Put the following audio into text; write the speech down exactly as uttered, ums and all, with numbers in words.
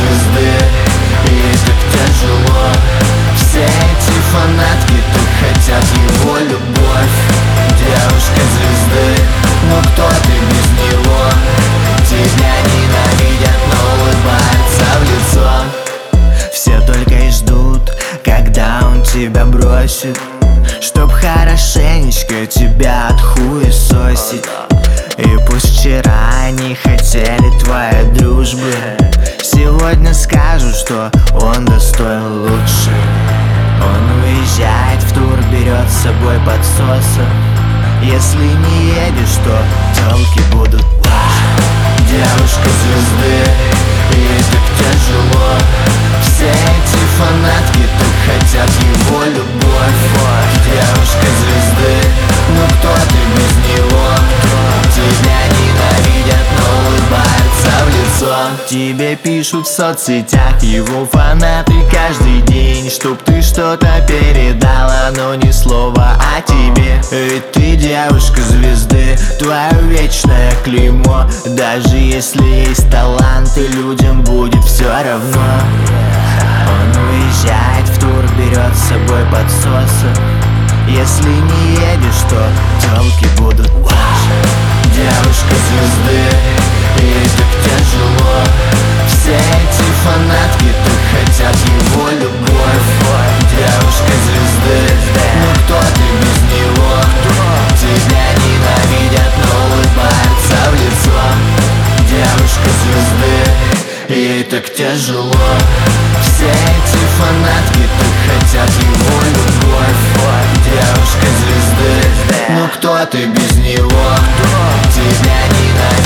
звезды, и так тяжело. Все эти фанатки так хотят его любовь. Девушка звезды, ну кто ты без него? Тебя ненавидят, но улыбаются в лицо. Все только и ждут, когда он тебя бросит, чтоб хорошенечко тебя отхуесосить. И пусть вчера они хотели твоей дружбы, сегодня скажут, что он достоин лучше. Он уезжает в тур, берет с собой подсоса. Если не едешь, то тёлки будут лучше. Девушка звезды, и так тяжело. Все эти фанатки так хотят его любовь. Девушка звезды, ну кто ты без него? Тебя ненавидят, но улыбаются в лицо. Тебе пишут в соцсетях его фанаты каждый день, чтоб ты что-то передала, но ни слова о тебе. Ведь ты девушка звезды, твое вечное клеймо. Даже если есть таланты, людям будет все равно. Он уезжает в тур, берет с собой подсоса. Если не едешь, то тёлки будут лучше. Девушка звезды, и так тяжело. Все эти фанатки так хотят его любовь. Девушка звезды, ну кто ты без него? Тебя ненавидят, но улыбаются в лицо. Девушка звезды, ей так тяжело. Все эти фанатки так хотят его любовь. Девушка звезды, ну кто ты без него? Тебя ненавидят.